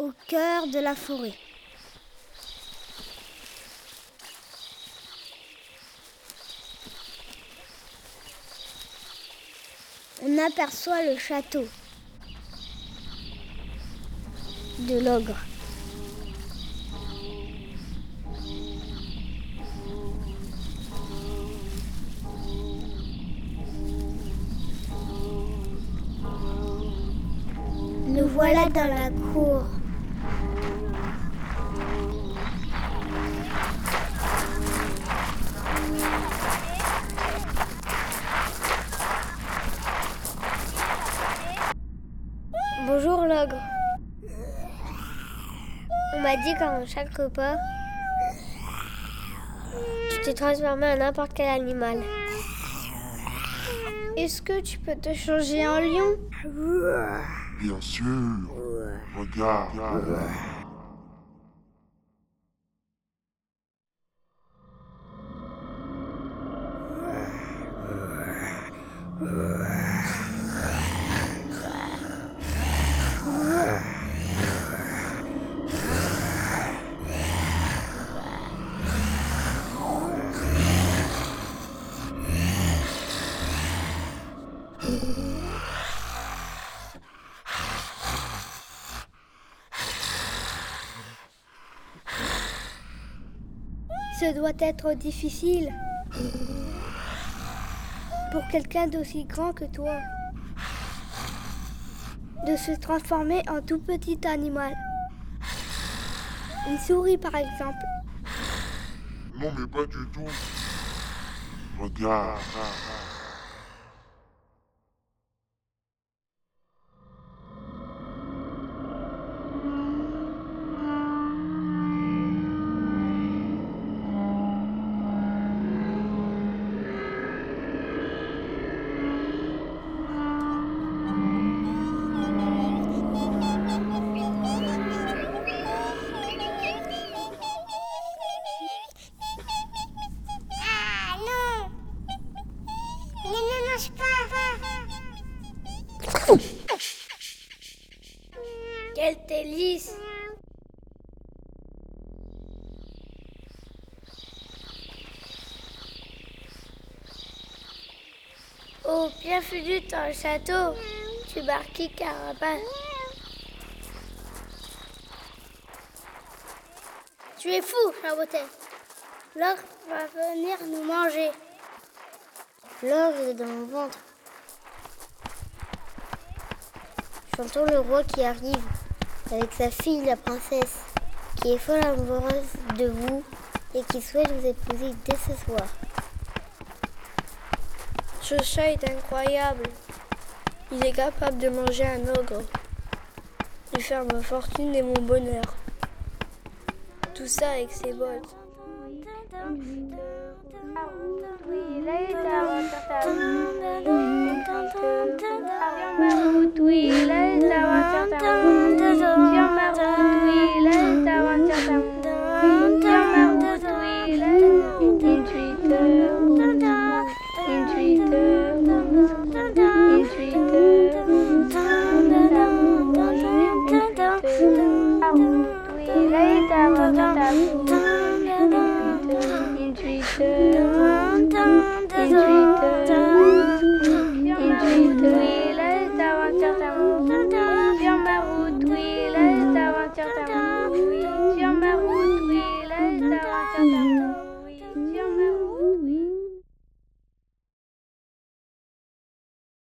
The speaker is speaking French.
au cœur de la forêt. On aperçoit le château de l'ogre. Nous voilà dans la cour. Bonjour l'ogre. On m'a dit qu'en chaque repas, tu t'es transformé en n'importe quel animal. Est-ce que tu peux te changer en lion? Bien sûr. Regarde. Ce doit être difficile pour quelqu'un d'aussi grand que toi de se transformer en tout petit animal. Une souris par exemple. Non, mais pas du tout. Regarde. Quel délice! Oh, bienvenue dans le château. Tu Barky Carapace. Tu es fou, Chabotet. L'ogre va venir nous manger. L'ogre est dans mon ventre. Chantons le roi qui arrive avec sa fille, la princesse, qui est folle amoureuse de vous et qui souhaite vous épouser dès ce soir. Ce chat est incroyable. Il est capable de manger un ogre. Il fait ma fortune et mon bonheur. Tout ça avec ses bottes. Oui,